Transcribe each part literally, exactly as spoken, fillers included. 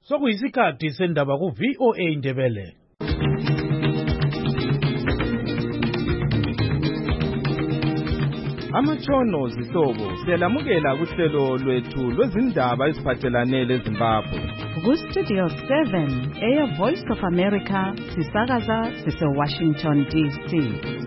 Sokuyisikhathi sendaba ku V O A Indebele. Amatshono zihlobo siyalamukela kuhlelo lwethu lwezindaba eziphathelane leZimbabwe. Ku Studio seven, Air Voice of America, sisakaza sise Washington D C.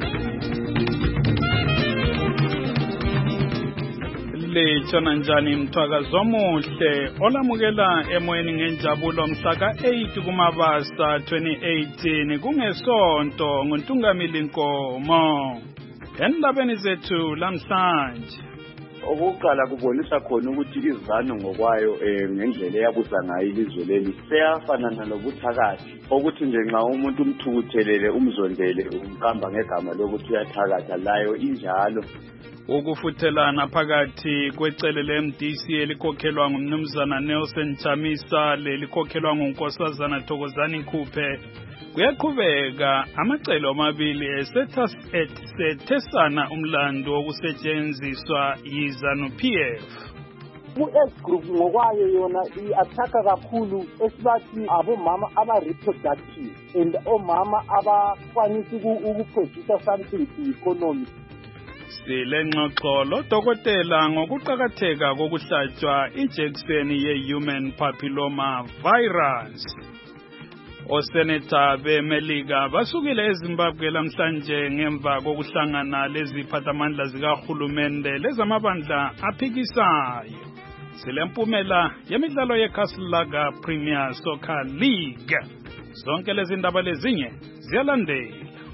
Lechona njani mthwakazo omuhle olamukela emoyeni ngenjabulo mhla ka eight kuMabasa twenty eighteen kungesonto ngoNtungamili Nkomo. Endabeni zethu lamhlanje okuqala kubonisa khona ukuthi izanu ngokwayo ngendlela eyabusa ngayo ilizwe leli seyafanana nobuthakathi ukuthi nje nxa umuntu umthukuthelele umzondele umqamba ngegama lokuthi uyathakatha layo injalo. Ukufuthelana phakathi kwecele le-M D C elikhokhelwa ngumnumzana Nelson Chamisa lelikhokhelwa ngunkosazana Thokozani Khuphe kuyaqhubeka amacele amabili esethesana umlando wokusetshenziswa yiZanu P F. U-S group ngokwayo yona i-athaka kakhulu esibathi abomama aba-reproductive and omama abakwanisa ukuproducer something to-economy. Silengxoxo lodokotela ngokuqakatheka kokuhlatshwa ijekiseni ye-human papilloma virus. Oseneta beMelika basukile eZimbabwe lamhlanje ngemva kokuhlangana leziphathamandla zikahulumende lezamabandla aphikisayo. Silempumela yemidlalo yeCastle Premier Soccer League. Zonke lezi ndaba lezinye ziyalandela.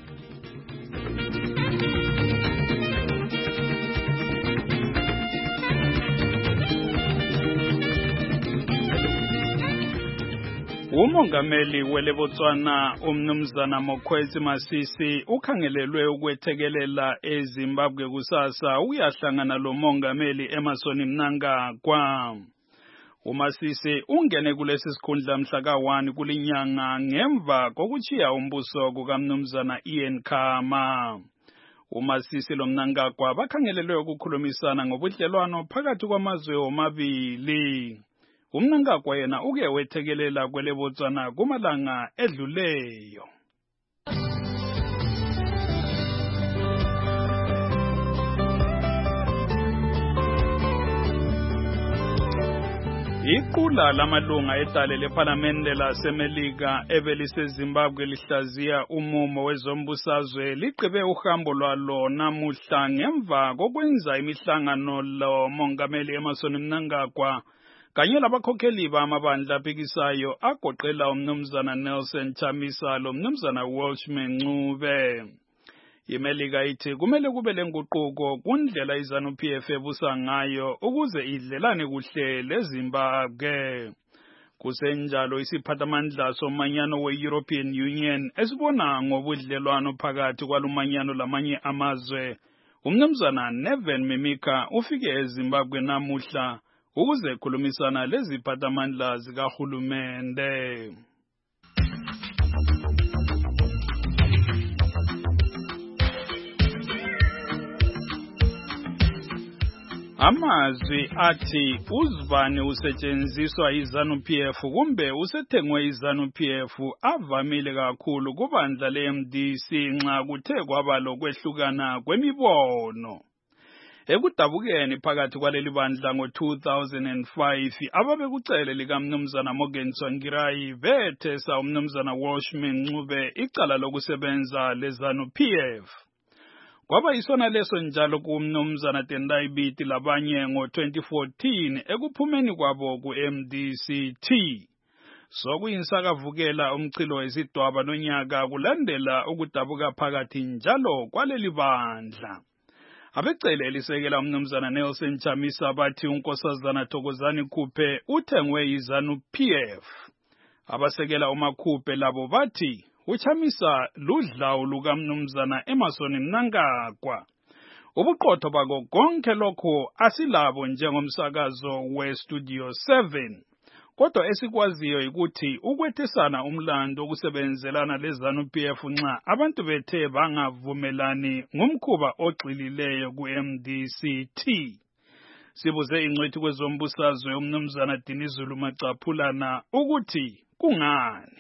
Umongameli weLebotswana umnumzana Mokwetsi Masisi ukhangelelwe ukwethekelela eZimbabwe kusasa uyahlangana lo mongameli Emmerson Mnangagwa. uMasisi ungene kulesi sikhundla mhla ka one kulinyanga ngemva kokuchiya umbuso kukamnumzana Ian Khama. uMasisi lo Mnangagwa bakhangelelwe ukukhulumisana ngobudlelwano phakathi kwamazwe omabili. uMnangagwa yena uke wethekelela kweleBotswana kumalanga edluleyo. Iqula lamalunga etale leParlamente laseMelika ebeliseZimbabwe lihlaziya umumo wezombusazwe liqibe uhambo lwalo namuhla ngemva kokwenza imihlangano lo mongameli Emmerson Mnangagwa kanye labakhokheli bamabandla aphikisayo agoqela umnumzana Nelson Chamisa lo mnumzana Welshman Ncube. iMelika ithi kumele kube lenguquko kundlela iZanu P F ebusa ngayo ukuze idlelane kuhle leZimbabwe. Kusenjalo isiphathamandla somanyano we-European Union esibona ngobudlelwano phakathi kwalumanyano lamanye amazwe umnumzana Neven Mimika ufike eZimbabwe namuhla ukuze khulumisana leziphathamandla zikahulumende. Amazwi athi uzibani usetshenziswa yiZanu P F kumbe usethengwe yiZanu P F avamile kakhulu kubandla le-M D C nxa kuthe kwaba lokwehlukana kwemibono. Ekudabukeni phakathi kwaleli bandla ngo two thousand five ababekucele likamnumzana Morgan Tsvangirai bethesa umnumzana Welshman Ncube icala lokusebenza leZanu P F. Kwaba isona leso njalo kumnumzana Tendai Biti labanye ngo twenty fourteen ekuphumeni kwabo ku-M D C T. Sokuyinsakavukela umchilo wesidwaba nonyaka kulandela ukudabuka phakathi njalo kwaleli bandla. Abecele elisekela umnumzana Nelson Chamisa bathi unkosazana Thokozani Khuphe uthengwe yiZanu P F. Abasekela uMakhuphe labo bathi uChamisa ludlawu lukamnumzana Emmerson Mnangagwa. Ubuqotho bako konke lokho asilabo njengomsakazo weStudio seven. Kodwa esikwaziyo ukuthi ukwethesana umlando wokusebenzelana leZanu P F nxa abantu bethe bangavumelani ngomkhuba ogxilileyo ku-M D C T. sibuze ingcwethi kwezombusazwe umnumzana Dinizulu Macaphulana ukuthi kungani.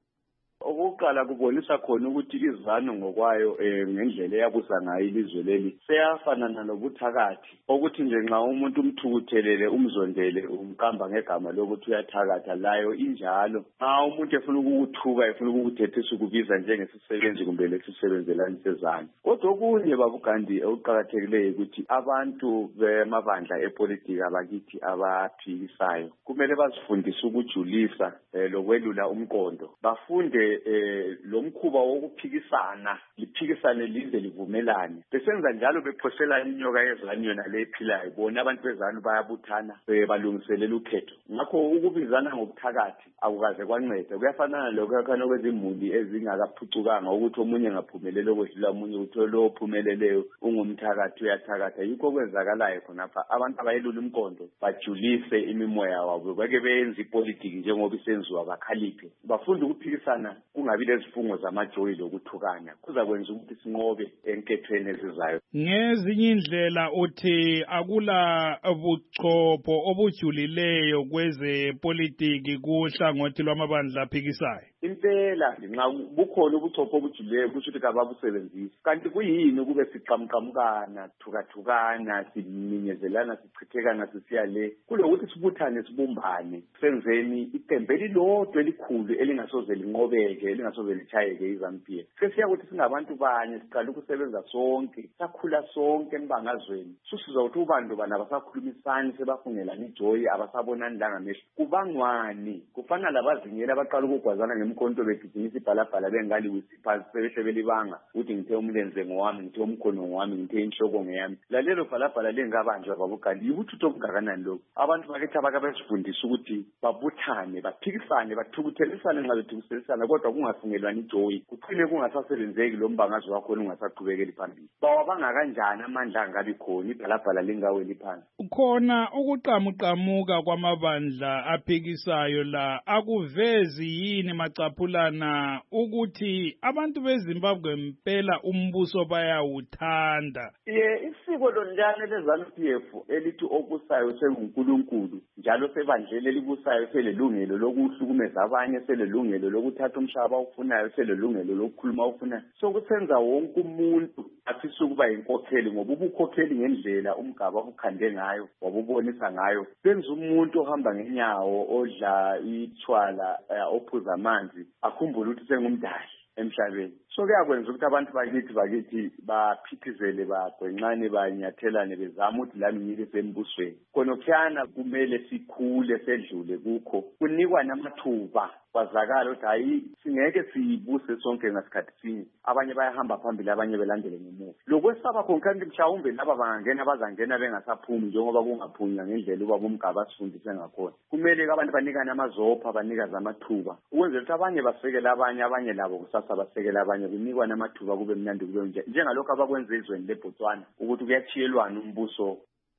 Okokuqala kubonisa khona ukuthi izanu ngokwayo eh ngendlela eyabusa ngayo ilizwe leli seyafanana nobuthakathi ukuthi nje nxa umuntu umthukuthelele umzondele umkamba ngegama lokuthi uyathakatha layo injalo nxa umuntu efuna ukuthuka efuna ukuthethisa ukubiza njengesisebenzi kumbe lesisebenzelani sezanu. Kodwa okunye babugandi okuqhakathekileyo ukuthi abantu bemabandla epolitiki abakithi abaphikisayo kumele bazifundise ukujulisa lokwelula umqondo bafunde eh lo mkhuba wokuphikisana liphikisane lize livumelane besenza njalo bephosela inyoka yezanu yona lephilayo bona abantu bezanu bayabuthana balungiselela ukhetho ngakho ukubizana ngobuthakathi akukaze kwanceda kuyafanana lokho kwezimuli ezingakaphucukanga ukuthi omunye ngaphumelele okwedlula omunye ukuthi lo ophumeleleyo ungumthakathi uyathakatha yikho kwenzakalayo khonapha abantu abayelula umqondo bajulise imimoya wabo bake benze ipolitiki njengoba isenziwa bakhaliphe bafunde ukuphikisana kungabi lezifungo zamajoyi lokuthukana kuza kwenza ukuthi sinqobe enkethweni ezizayo. Ngezinye indlela uthi akula buchopho obujulileyo kweze politiki kuhlangothi lwamabandla aphikisayo. Impela nxa bukhona ubuchopho obujulileyo kusho ukuthi ababusebenzisi kanti kuyini kube siqamqamukana thukathukana siminyezelana sichithekana sisiya le kulokuthi sibuthane sibumbane senzeni iqembu elilodwa elikhulu elingasoze linqobeke elingasoze lichayeke iZANU P F sesiyakuthi singabantu banye siqala ukusebenza sonke sakhula sonke embangazweni susizwa ukuthi ubantu bana abasakhulumisani sebafungelana ijoyi abasabonani la ngamehlo kubangwani kufana labazingela abaqala ukugwazana ngemkonto begijimisa ibhalabhala bengali wisiphansi sebehle belibanga ukuthi ngithe umlenze ngowami ngithe umkhono ngowami ngithe inhloko ngeyami lalelo bhalabhala lengabanjwa babukali yikuthi obungakanani lokho abantu bakithi abakabesifundisa ukuthi babuthane baphikisane bathukuthelisane nxa bethukuthelisana kodwa kungafungelwani ijoyi kuphile kungasasebenzeki lo mbangazo wakho ungasaqhubekeli phambili bawabanga kanjani amandla angabi khona ibhalabhala lingaweli phansi khona ukuqamuqamuka kwamabandla aphikisayo la akuvezi yini Macaphulana ukuthi abantu beZimbabwe impela umbuso bayawuthanda. Ye isiko lonjani leZANU P F elithi okusayo senguNkulunkulu njalo sebandlele libusayo selelungelo lokuhlukumeza abanye selelungelo lokuthatha umhlaba ofunayo selelungelo lokukhuluma ofunayo sokusenza wonke umuntu afisa ukuba inkokheli ngoba ubukhokheli ngendlela umgaba obukhande ngayo wabubonisa ngayo benza umuntu ohamba ngenyawo odla ithwala ophuza amanzi akhumbula ukuthi sengumdali emhlabeni so kuyakwenza ukuthi abantu bakithi bakithi baphithizele bagwenxane banyathelane bezama ukuthi lami ngike sembusweni khonokhiyana kumele sikhule sedlule kukho kunikwa namathuba kwazakala ukuthi hayi singeke siyibuse sonke ngasikhathi sinye abanye bayahamba phambili abanye belandele ngemuva lokwesaba konkanti mhlawumbe laba bangangena bazangena bengasaphumi njengoba kungaphunywa ngendlela uba bomgaba sifundise ngakhona kumele abantu banikane amazopha banikaze amathuba ukwenzela ukuthi abanye basekele abanye abanye labo kusasa basekele abanye kunikwa namathuba kube mnandi kube nje njengalokho abakwenza ezweni leBotswana ukuthi kuyachiyelwana umbuso.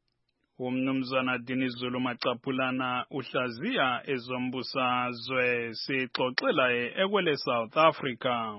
Umnumzana Dinizulu Macaphulana uhlaziya ezombusazwe sixoxela ekwele South Africa.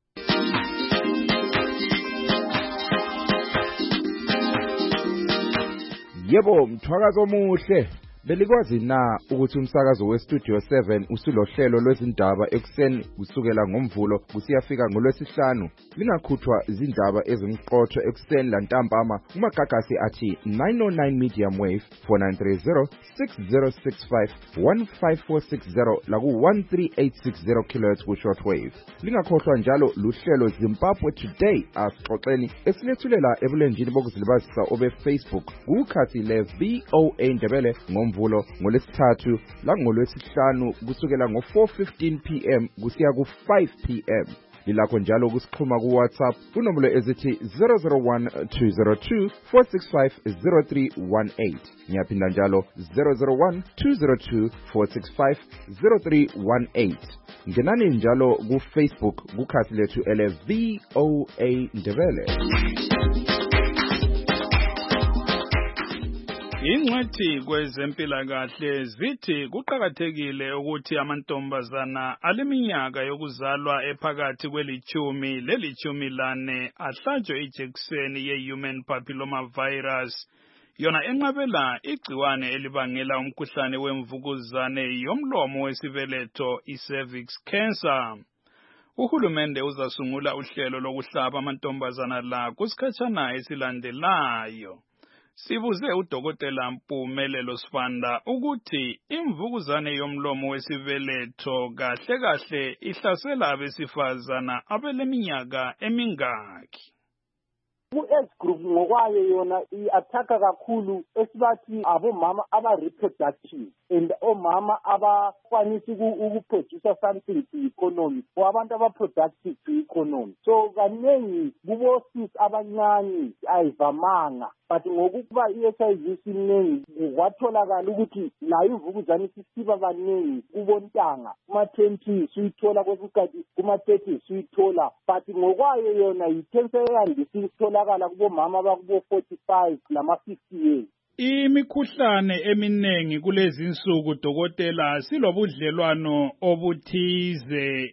Yebo mthwakazo omuhle belikwazi na ukuthi umsakazo weStudio seven usulohlelo lwezindaba ekseni kusukela ngomvulo kusiyafika ngolwesihlanu lingakhuthwa izindaba ezimqotho ekseni lantambama kumagagasi athi nine oh nine medium wave four nine three zero six zero six five one five four six zero laku one three eight six zero kilohertz ku shortwave lingakhohlwa njalo luhlelo Zimbabwe Today asixoxeni esilethulela ebulenjini bokuzilibazisa obe Facebook kukhathi le V O A Ndebele ngomvulo ngolesithathu la ngolwesihlanu kusukela ngo four fifteen p m kusiya ku five p m lilakho njalo kusixhuma ku WhatsApp kunombolo ezithi zero zero one two zero two four six five zero three one eight ngiyaphinda njalo zero zero one two zero two four six five zero three one eight ngenani njalo ku Facebook kukhathi lethu ele V O A Ndebele. Ingcwethi kwezempilakahle zithi kuqhakathekile ukuthi amantombazana aleminyaka yokuzalwa ephakathi kwelichumi lelichumi lane ahlatshwe ijekiseni ye-human papilloma virus yona enqabela igciwane elibangela umkhuhlane wemvukuzane yomlomo wesibeletho i-cervix cancer. Uhulumende uzasungula uhlelo lokuhlaba amantombazana la kusikhatshana esilandelayo. Sibuze udokotela Mpumelelo Sibanda ukuthi imvukuzane yomlomo wesibeletho kahle kahle ihlasela abesifazana abeleminyaka emingaki. Ku-age group ngokwayo yona i-athaka kakhulu esibathi abomama aba-reproductive and omama abakwanisa ukuproducer something to economy or abantu aba-productive to economy. So kaningi kubosisi abancane ayivamanga, but ngokuba i-H I V isiningi kwatholakala ukuthi nayo imvukuzane isisiba kaningi kubontanga kuma-twenties uyithola kwesikhathi kuma-thirties uyithola, but ngokwayo yona yi-cancer eyandisa ukutholakala kubomama abakubo forty-five lama-fifty years. Imikhuhlane eminengi kulezi insuku dokotela silobudlelwano obuthize.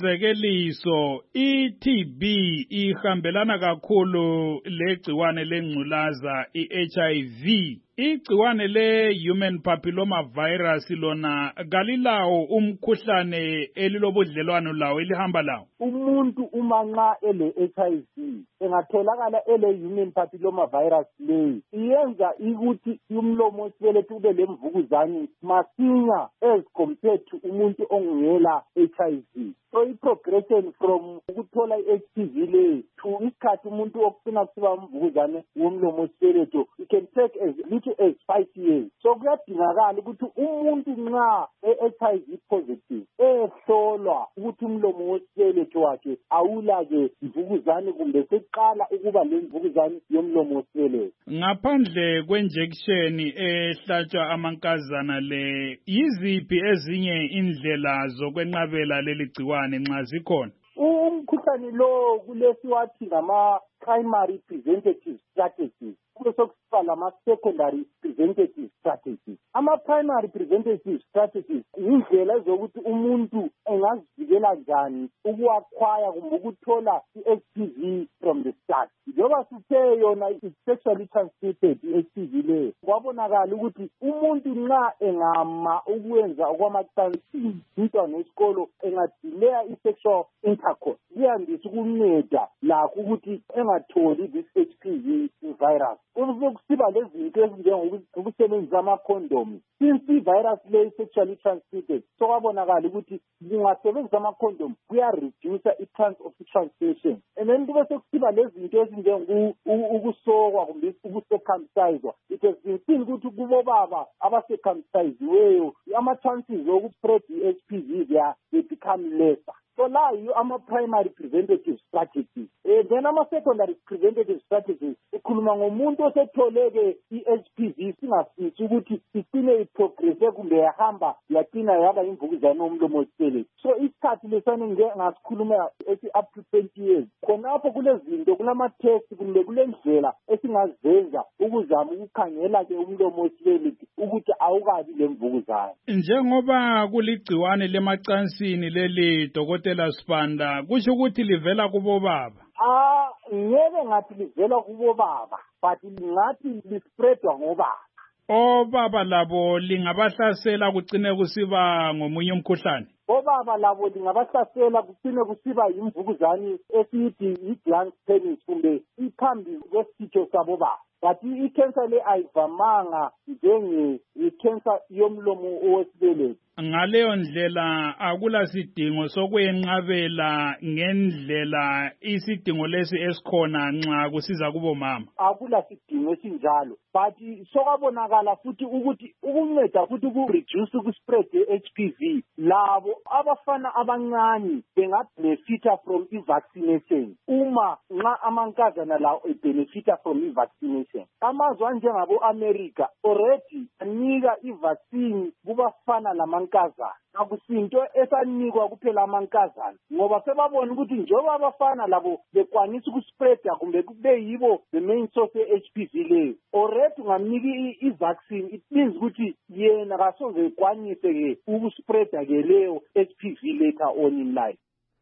Umzekeliso i-T B ihambelana kakhulu legciwane lengculaza i-H I V. Igciwane le-human papilloma virus lona kalilawo umkhuhlane elilobudlelwano lawo elihamba lawo. Umuntu uma nxa ele-H I V engatholakala ele-human papilloma virus leyi iyenza ukuthi umlomo wesibeletho ube lemvukuzane masinya as compared to umuntu ongela H I V. So i-progression from ukuthola i-H P V leyi to isikhathi umuntu okufuna kusiba mvukuzane womlomo wesibeletho it can take as little as five years. So kuyadingakala ukuthi umuntu nxa e-H I V positive ehlolwa ukuthi umlomo wesibeletho wakhe awula-ke mvukuzane kumbe seqala ukuba lemvukuzane yomlomo wesibeletho. Ngaphandle kwenjection ehlatshwa amankazana le, yiziphi ezinye indlela zokwenqabela leli gciwane nxa zikhona? Umkhuhlane lo kulesiwathi ngama-primary preventative strategies, kube sokusiba lama-secondary preventative strategies. Ama-primary preventative strategies yindlela zokuthi umuntu engazivikela njani ukuwakhwaya kumbe ukuthola i-H P V from the start. Njengoba sithe yona i-sexually transmitted i-H P V leyo, kwabonakala ukuthi umuntu nxa engama ukwenza okwamacansini umntwana wesikolo engadileya i-sexual intercourse kuyandisa ukunceda lakho ukuthi engatholi this H P V virus. Kusiba lezinto ezinjengokusebenzisa ama-condom. Since i-virus leyi sexually transmitted, so kwabonakala ukuthi kungasebenzisa ama-condom kuyareduce i-chance of transmission. And then kube sekusiba lezinto ezinjengokusokwa kumbe ukucircumciswa. It has been seen ukuthi kubobaba abacircumciseweyo ama-chances okuspread i-H P V they become lesser. So la yiyo ama-primary preventative strategies. Eh, then ama-secondary preventative strategies ikhuluma ngomuntu osetholeke i-H P V singafisi ukuthi igcine iprogresse kumbe yahamba yagcina yaba imvukuzane yomlomo wesibeletho. So isikhathi lesane ngasikhuluma ethi up to twenty years. Khonapho kulezinto kulama-test kumbe kulendlela esingazenza ukuzama ukukhangela-ke umlomo wesibeletho ukuthi awukabi lemvukuzane. Njengoba kuligciwane lemacansini leli Dokotela Sibanda, kusho ukuthi livela kubobaba? Ah, ngeke ngathi livela kubobaba, but ngathi lispreadwa ngobaba. Obaba labo lingabahlasela kugcine kusiba ngomunye umkhuhlane? Obaba labo lingabahlasela kugcine kusiba imvukuzane esiyithi i-glans penis kumbe iphambi kwesitho sabobaba. But i-cancer le ayivamanga njenge i-cancer yomlomo owesibeletho. Ngaleyo ndlela akula sidingo sokwenqabela ngendlela isidingo lesi esikhona nxa kusiza kubomama. Akula sidingo esinjalo, but sokwabonakala futhi ukuthi ukunceda futhi ku-reduce ukuspread i-H P V labo abafana abancane bengabenefita from i-vaccination uma nxa amankazana lawo ebenefita from i-vaccination. Amazwe anjengabo-America already anika i-vaccine kubafana lamankazana. Akusinto esanikwa kuphela amankazana ngoba sebabona ukuthi njengoba abafana labo bekwanisa ukuspreada kumbe kube yibo the main source ye-H P V leyo already ungamnika i-vaccine it means ukuthi yena kasoze ekwanise-ke ukuspreada-ke leyo H P V later on in life.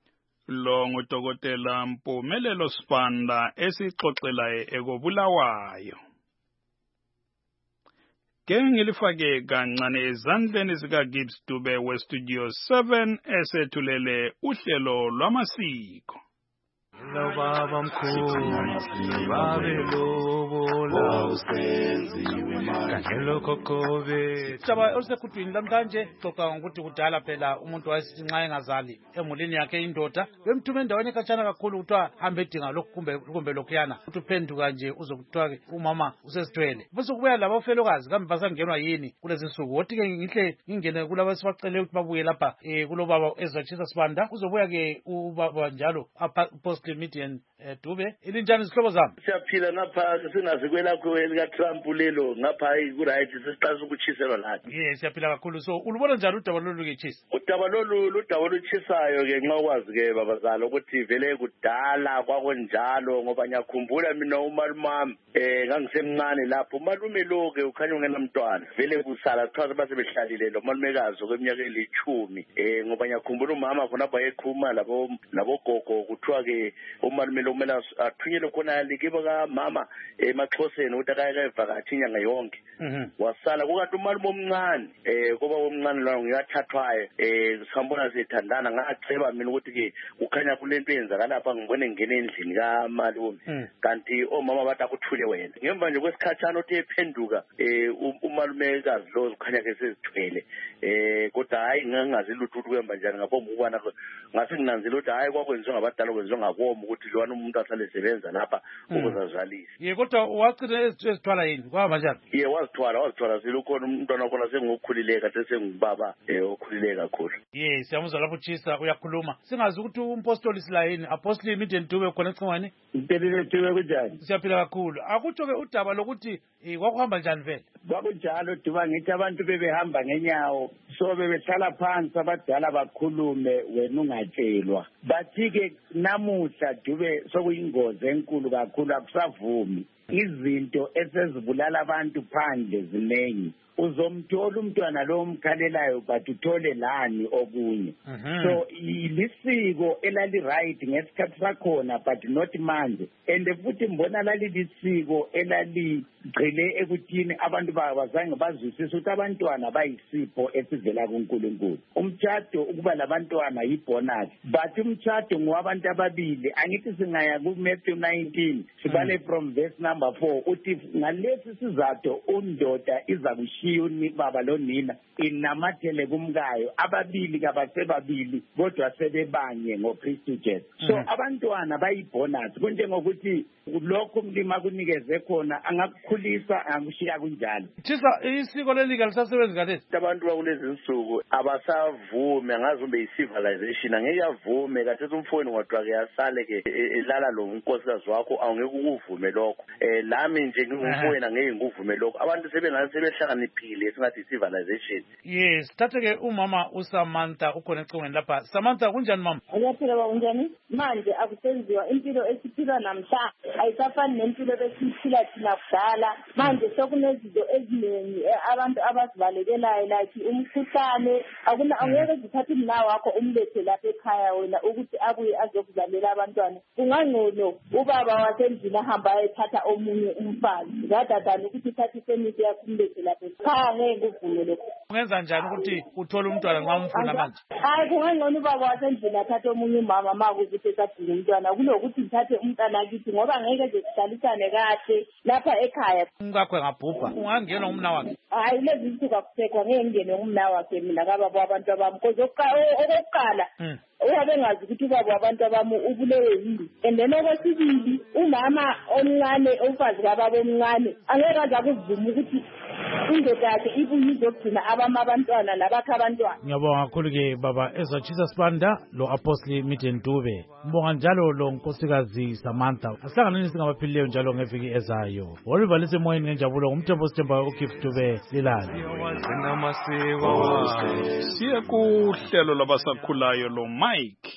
Lo ngudokotela Mpumelelo Sibanda esixoxelayo ekobulawayo. ke ngilifake kancane ezandleni zikaGibbs Dube westudio seven esethulele uhlelo lwamasiko. Lo baba mkhulu babe lobola usenziwe kanjelo kokobe Saba osekutwini lamhlanje xoxa ngokuthi kudala phela umuntu wayesithi nxa engazali emulini yakhe indoda bemthume endaweni ekhatshana kakhulu kuthiwa hambe edinga lokhu kumbe kumbe lokhuyana uthi uphenduka nje uzokuthiwa umama usesithwele bese kubuya labo felokazi kambe basangenwa yini kulezi nsuku wothi ke ngihle ngingene kulabo esibacele ukuthi babuye lapha eh kulo baba ezatshisa sibanda uzobuya ke ubaba njalo apostle Midian Dube ilinjani isihlobo zami siyaphila ngapha singazi kwelakho elika Trump lelo ngapha ku right sesiqasa ukuchiselwa lathi yes siyaphila kakhulu so ulubona njalo udaba lolu ke chisa udaba lolu ludaba oluchisayo ke nxa ukwazi ke babazala ukuthi vele kudala kwakonjalo ngoba ngiyakhumbula mina umalumami eh ngangisemncane lapho umalume lo ke ukhanya ungena mntwana vele kusala qhaza base behlalile lo malumekazi kweminyaka elithumi eh ngoba ngiyakhumbula umama khona bayeqhuma labo labo gogo kuthiwa ke umalume lo kumele athunyelwe khona likibo ka mama emaXhoseni ukuthi akayevakathi inyanga yonke wasala kukathi umalume omncane eh kuba omncane lo ngiyathathwayo eh sihambona sithandana ngaceba mina ukuthi ke ukhanya kulento yenzakala lapha ngibone ngene endlini ka malume kanti omama bathi akuthule wena ngemva nje kwesikhathana uthi ephenduka eh umalumekazi lo ukhanya ke sezithwele eh kodwa hayi ngingazi lutho ukuthi kwemba njani ngaphambi ukubana ngase nginanzile ukuthi hayi kwakwenziwa ngabadala kwenziwa ngakomo ukuthi lwana umuntu asale sebenza lapha ukuzazalisa ye kodwa waqina ezithwala yini kwaba njani ye wazithwala wazithwala silukhona umntwana wakho sengokhulileka sesengubaba eh okhulileka kakhulu ye siyamuzwa lapho chisa uyakhuluma singazi ukuthi umpostoli silayini apostoli Midian Dube khona ecingwane impelele Dube kunjani siyaphila kakhulu akutsho ke udaba lokuthi kwakuhamba njani vele kwakunjalo Duba ngithi abantu bebehamba ngenyawo so bebehlala phansi abadala bakhulume wena ungatshelwa bathi ke namuhla Dube sokuyingozi enkulu kakhulu akusavumi izinto esezibulala abantu phandle ziningi uzomthola umntwana lo umkhalelayo but uthole lani okunye so ilisiko elali right ngesikhathi sakhona but not manje and futhi mbona lali lisiko elali gcile ekuthini abantu bazange bazwisise ukuthi abantwana bayisipho esivela kuNkulunkulu umtshado ukuba labantwana yibonus but umtshado ngowabantu ababili angithi singaya ku Matthew nineteen sibale from verse number four uthi ngalesi sizathu undoda iza shiyuni baba lo nina inamathele kumkayo ababili kabasebabili kodwa sebebanye ngoKristu Jesu so abantwana bayibonus kunjengokuthi lokho umlima kunikeze khona angakukhulisa angakushiya kunjalo Thisa isiko lelika lisasebenza kalesi abantu bakulezi insuku abasavume ngazi ube civilization angeke yavume kathi umfowenu ngodwa ke yasale ke elala lo unkosikazi wakho awungeke ukuvume lokho eh lami nje ngumfowenu angeke ngikuvume lokho abantu sebengase behlakaniphile esingathi civilization yes thathe ke umama uSamantha ukhona ecingweni lapha Samantha kunjani mama uyaphila ba unjani manje akusenziwa impilo esiphila namhla ayisafani nempilo besiphila thina kudala manje sokunezinto eziningi abantu abazibalekelayo like umkhuhlane akuna angeke zithathe umna wakho umlethe lapha ekhaya wena ukuthi abuye azokuzalela abantwana kungangcono ubaba wasendlini ahamba ethatha omunye umfazi radadana ukuthi ithathe ifamily yakho umlethe lapha ekhaya ngeke kuvume lokho ungenza njani ukuthi uthole umntwana nxa umfuna manje hayi kungangcono ubaba wasendlini athathe omunye umama makuthi esadinga umntwana kunokuthi ngithathe umntwana kithi ngoba ngeke nje sihlalisane kahle lapha ekhaya umkakho ngabhubha ungangena umna wakhe hayi lezi zinsuku akusekho ngeke ngene umna wakhe mina kababa abantu abami because okokuqala uyabengazi ukuthi ubaba abantu abami ubulewe yini and then okwesibili umama omncane umfazi kababa omncane angeke aze akuvuma ukuthi indoda yakhe ibuye izogcina abama abantwana nabakha abantwana ngiyabonga kakhulu ke baba ezatshisa sibanda lo apostoli Midian Dube mbonga njalo lo nkosikazi Samantha asihlanganeni singabaphilileyo njalo ngeviki ezayo woluvalise emoyeni ngenjabulo ngumthembo sithembayo uGibbs Dube lilali siye kuhlelo labasakhulayo lo Mike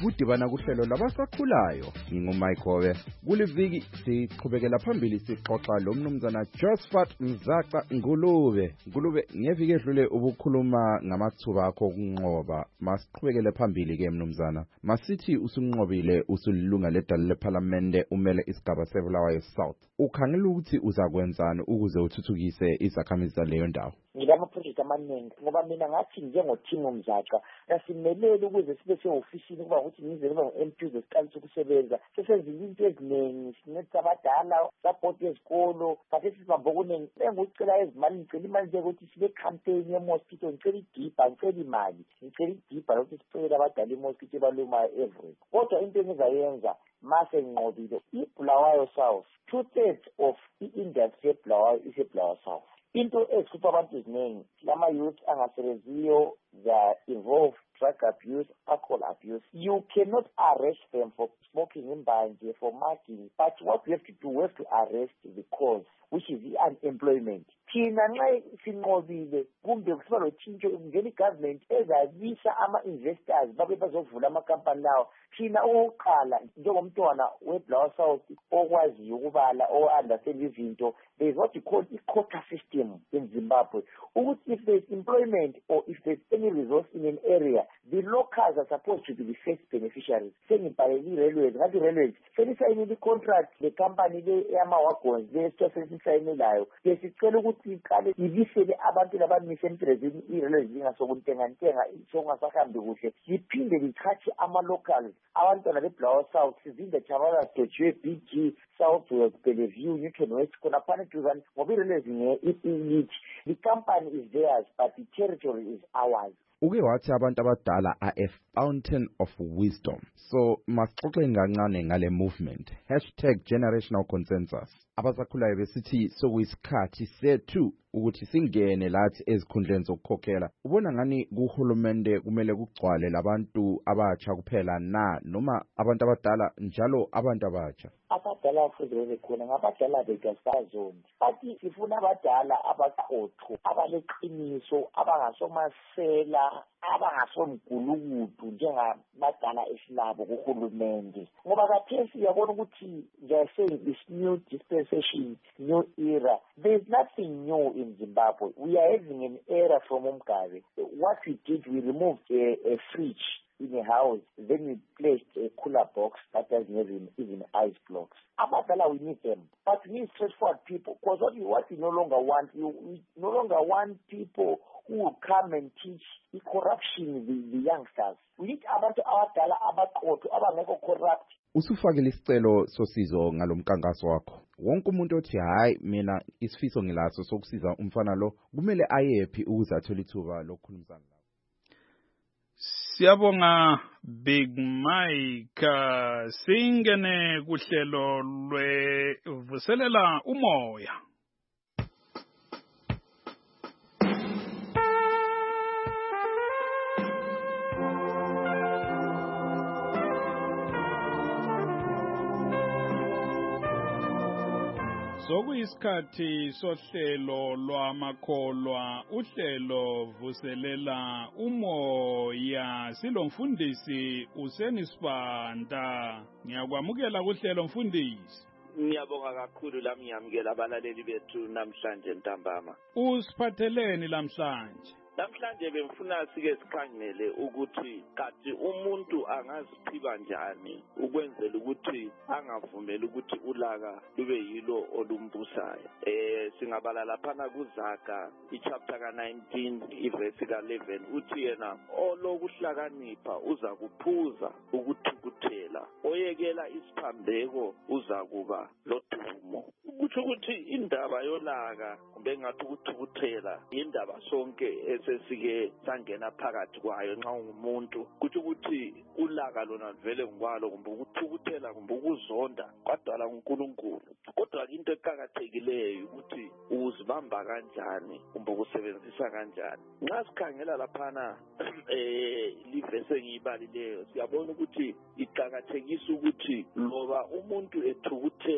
kudibana kuhlelo labasakhulayo. Ngingumike Hobe. Kuliviki siqhubekela phambili sixoxa lo mnumzana Josephat Mzaca Ngulube. Ngulube, ngeviki edlule ubukhuluma ngamathuba akho okunqoba. Masiqhubekele phambili ke mnumzana. Masithi usunqobile usulunga ledala leParliament umele isigaba seBulawayo South. Ukhangela ukuthi uzakwenzani ukuze uthuthukise izakhamizi zaleyo ndawo? Ngilamaproject amaningi ngoba mina ngathi njengoThimo Mzaca asimelele ukuze sibe seofisini kuba ukuthi ngize ngibe ngu-M P zesiqala sokusebenza sesenza izinto eziningi sincedisa abadala support yezikolo kade sisibambe okuningi engikucela ezimali ngicela imali nje ukuthi sibe campaign ye-mosquito ngicela idibha ngicela imali ngicela idibha lokuthi sicela abadala i-mosquito ebalumayo every kodwa into engizayenza mase nginqobile iBulawayo South two-thirds of i-industry yeBulawayo iseBulawayo South. Into ezikhupha abantu eziningi lama youth angasebenziyo they are involved drug abuse, alcohol abuse. You cannot arrest them for smoking in banje, for marking, but what we have to do, we have to arrest the cause, which is the unemployment. Thina nxa sinqobile kumbe kusiba lotshintsho ngeni government ezabisa ama-investors babe bazovula amakampani lawo thina okokuqala njengomntwana weBulawayo South okwaziyo ukubala o-understand izinto there is what you call i-quota system in Zimbabwe ukuthi if there is employment or if there is any resource in an area the locals are supposed to be the first beneficiaries. Sengibhalele i-railways ngathi i-railways senisayinile i-contract le company le yama-wagons le sithiwa senisayinilayo besicela ukuthi iqale ibisele abantu labamise emsebenzini i-railways zingasokuntengantenga sokungasahambi kuhle liphinde lithathe ama-locals abantwana beBulawayo South sizinda Chabalala Dojwe B G Southwest Bellevue Newton West khonaphana eduzane ngoba i-railways nge-elite the company is theirs but the territory is ours. Uke wathi abantu abadala are a fountain of wisdom. So masixoxe kancane ngale movement hashtag generational consensus. Abasakhulayo besithi sokuyisikhathi sethu ukuthi singene lathi ezikhundleni zokukhokhela. Ubona ngani kuhulumende kumele kugcwale labantu abatsha kuphela na noma abantu abadala njalo abantu abatsha? Abadala futhi khona ngabadala bekasazona. Bathi sifuna abadala abaqotho, abaleqiniso, abangasomasela, abangasomgulukudu njengabadala esilabo kuhulumende. Ngoba kathesi yabona ukuthi they are saying this new dispensation, new era. There is nothing new in Zimbabwe. We are having an era from Mugabe. What we did, we removed a, a fridge in a house, then we placed a cooler box that doesn't have even ice blocks. Abadala, we need them, but we need straightforward people. Because what we, what we no longer want, we, we no longer want people who will come and teach the corruption the, the youngsters. We need abantu abadala abaqotho abangekho corrupt. Usufakile isicelo sosizo ngalomkankaso wakho. Wonke umuntu othi hayi mina isifiso ngilaso sokusiza umfana lo kumele ayephi ukuze athole ithuba lokukhulumisana nawe. Siyabonga Big Mike. Singene kuhlelo lwevuselela umoya. Sokuyisikhathi sohlelo lwamakholwa uhlelo vuselela umoya silomfundisi usenisibanda. Ngiyakwamukela kuhlelo mfundisi. Ngiyabonga kakhulu lami ngiyamukela abalaleli bethu namhlanje ntambama. Usiphatheleni lamhlanje? Namhlanje bengifuna sike sikhangele ukuthi kathi umuntu angaziphiwa njani ukwenzela ukuthi angavumeli ukuthi ulaka lube yilo olumbusayo. Eh singabala laphana kuZaga ichapter ka nineteen iverse ka eleven uthi yena olokuhlakanipha uza kuphuza ukuthukuthela oyekela isiphambeko uza kuba lodumo. Ukuthi ukuthi indaba yolaka kumbe ngathi ukuthukuthela indaba sonke sesike sangena phakathi kwayo nxa ungumuntu kuthi ukuthi ulaka lona vele ngokwalo kumbe ukuthukuthela kumbe ukuzonda kwadala uNkulunkulu. Kodwa into eqhakathekileyo ukuthi uzibamba kanjani kumbe ukusebenzisa kanjani. Nxa sikhangela laphana eh livese ngiyibalileyo siyabona ukuthi iqhakathekisa ukuthi loba umuntu ethukuthela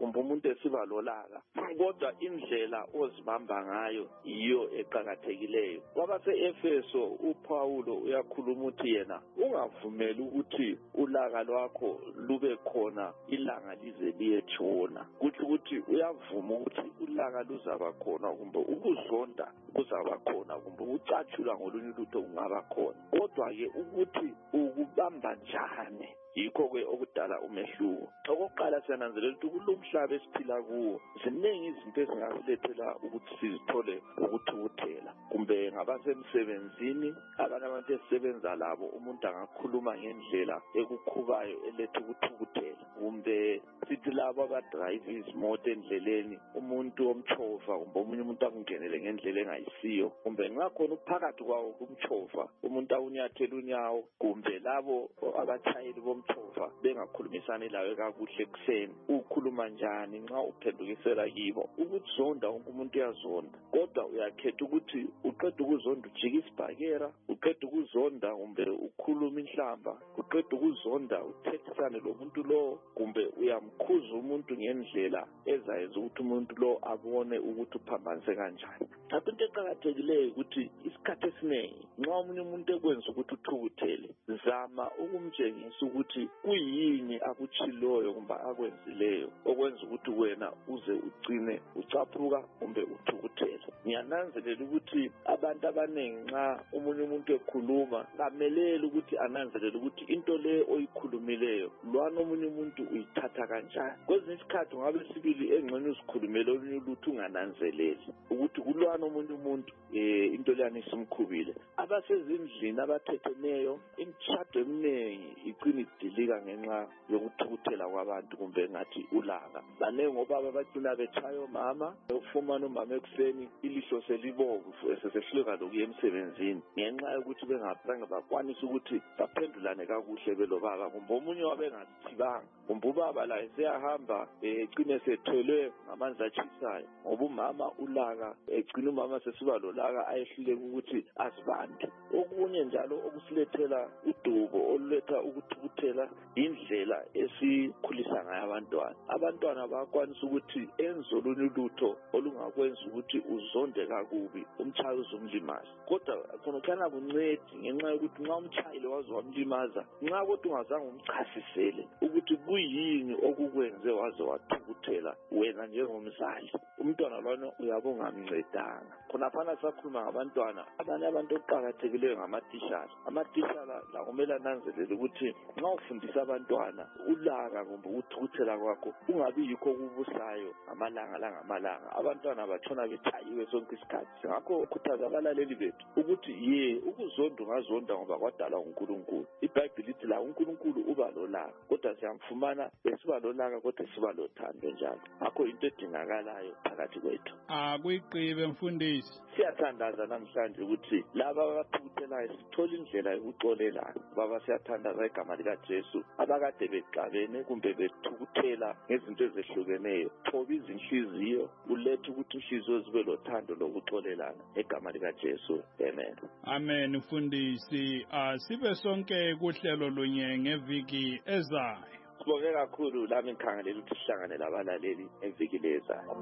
kumbe umuntu esiba lolaka, kodwa indlela ozibamba ngayo yiyo eqakathekileyo. Kwabase-Efeso uPawulo uyakhuluma uthi yena ungavumeli ukuthi ulaka lwakho lube khona ilanga lize liyetshona. Kuthi ukuthi uyavuma ukuthi ulaka luzaba khona kumbe ukuzonda kuzaba khona kumbe ucatshula ngolunye ulutho kungaba khona, kodwa-ke ukuthi ukubamba njani yikho-ke okudala umehluko. Okokuqala siyananzelela ukuthi kulo mhlaba esiphila kuwo ziningi izinto ezingasilethela ukuthi sizithole ukuthukuthela, kumbe ngabasemsebenzini abanye abantu esisebenza labo umuntu angakhuluma ngendlela ekukhubayo eletha ukuthukuthela, kumbe sithi labo abadrayiva izimoto endleleni umuntu omtshova kumbe omunye umuntu akungenele ngendlela engayisiyo, kumbe ngakhona uphakathi kwawo kumtshova umuntu awunyathela unyawo, kumbe labo abatshayeli bomtshova bengakhulumisani lawe kakuhle ekuseni. Ukhuluma njani nxa uphendukisela kibo? Ukuzonda wonke umuntu uyazonda, kodwa uyakhetha ukuthi uqeda ukuzonda ujike isibhakera, uqeda ukuzonda kumbe ukhuluma inhlamba, uqeda ukuzonda uthethisane lo muntu lo, kumbe uyamkhuza umuntu ngendlela ezayenza ukuthi umuntu lo abone ukuthi uphambanise kanjani. Lapho into eqakathekileyo ukuthi isikhathi esiningi nxa omunye umuntu ekwenza ukuthi uthukuthele, zama ukumtshengisa ukuthi kuyini akutshiloyo kumbe akwenzileyo okwenza ukuthi wena uze ugcine ucaphuka kumbe uthukuthele. Ngiyananzelela ukuthi abantu abaningi nxa omunye umuntu ekhuluma kamelele ukuthi ananzelele ukuthi into le oyikhulumileyo lwana omunye umuntu uyithatha kanjani. Kwezinye isikhathi ngabe sibili engxenye usikhulumele olunye ulutho ungananzeleli ukuthi kulwana omunye umuntu eh into leyani isimkhubile. Abasezindlini abathetheneyo imishado eminingi igcina idilika ngenxa yokuthukuthela kwabantu kumbe ngathi ulaka. Banenge ngobaba bagcina betshaya omama, ufumana umama ekuseni ilihlo selibomvu esesehluleka lokuya emsebenzini ngenxa yokuthi bengaphange bakwanisa ukuthi baphendulane kakuhle belobaba, kumbe omunye wabengazithibanga, kumbe ubaba la eseyahamba egcine sethelwe ngamanzi atshisayo ngoba umama ulaka, egcina umama sesiba lolaka ayehluleka ukuthi azibambe. Okunye njalo okusilethela udubo oluletha ukuthukuthela indlela esikhulisa ngayo abantwana. Abantwana bayakwanisa ukuthi enze olunye ulutho olungakwenza ukuthi uzonde kakubi umtshayi uzumlimaza, kodwa khona kana kuncedi ngenxa yokuthi nxa umtshayile waze wamlimaza, nxa kodwa ungazange umchasisele ukuthi kuyini okukwenze waze wathukuthela wena njengomzali, umntwana lwana uyabe ungamncedanga. Khonaphana sakhuluma ngabantwana, abanye abantu okuqakathekileyo ngamatishara. Amatishara la kumele ananzelele ukuthi nxa ufundisa abantwana ulaka kumbe ukuthukuthela kwakho ungabi yikho kubusayo ngamalanga la ngamalanga. Abantwana batshona bechayiwe sonke isikhathi. Ngakho ukhuthaza abalaleli bethu ukuthi ye ukuzonda ungazonda ngoba kwadalwa uNkulunkulu. iBhayibheli lithi la uNkulunkulu uba lolaka, kodwa siyamfumana esiba lolaka kodwa siba lothando njalo. Ngakho into edingakalayo phakathi kwethu. Ah kuyiqibe mfundisi. Siyathandaza namhlanje ukuthi laba abathukuthelayo sithola indlela yokuxolelana. Baba siyathandaza igama likaJesu abakade bexabene kumbe bethukuthela ngezinto ezehlukeneyo. Thoba izinhliziyo ulethe ukuthi inhliziyo zibe lothando lokuxolelana egama likaJesu. Amen. Amen mfundisi. Asibe sonke kuhlelo lunye ngeviki ezayo. Sibonge kakhulu lami ngikhangelela ukuthi sihlangane labalaleli eviki lezayo.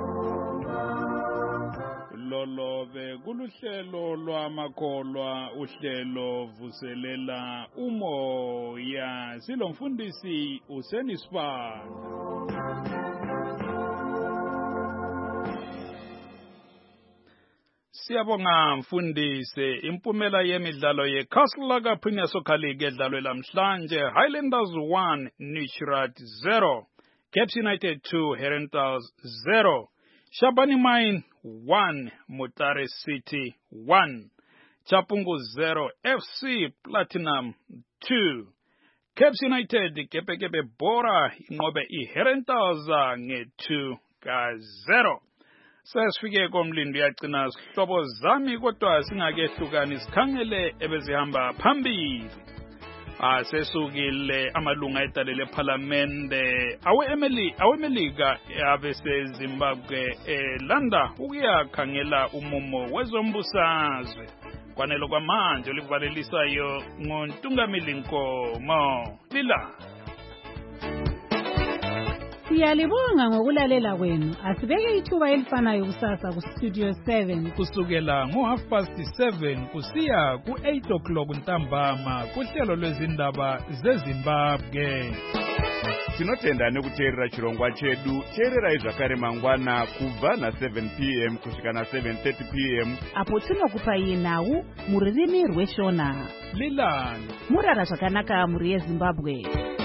Lolobe kuluhlelo lwamakholwa, uhlelo vuselela umoya. Silomfundisi uSenisibanda. Siyabonga mfundisi. Impumela yemidlalo yeCastle Premier Soccer League edlalwe lamhlanje. Highlanders one, Nishrat zero, Caps United two, Herentals zero, Shabani Mine one, Mutare City one, Chapungu zero, F C Platinum two, Caps United Kepekepe Bora inqobe iHerentals nge two ka zero. Sesifike komlindo yagcina sihlobo zami kodwa singakehlukani sikhangele ebezihamba phambili. Asesukile amalunga edale leParliamente awe Emily awe Melika abese Zimbabwe elanda ukuyakhangela umumo wezombusazwe. Kwanelo kwamanje olivalelisayo ngoNtungamili Nkomo lila Siyalibonga ngokulalela kwenu. Asibeke ithuba elifanayo kusasa ku Studio seven kusukela ngo half past seven kusiya ku eight o'clock ntambama kuhlelo lwezindaba zeZimbabwe. Tinotenda nekuteerera chirongwa chedu. Teererai zvakare mangwana kubva na seven p m kusvika na seven thirty p m apo tinokupai nhau mururimi rweshona. Lilani Murara zvakanaka muri yeZimbabwe.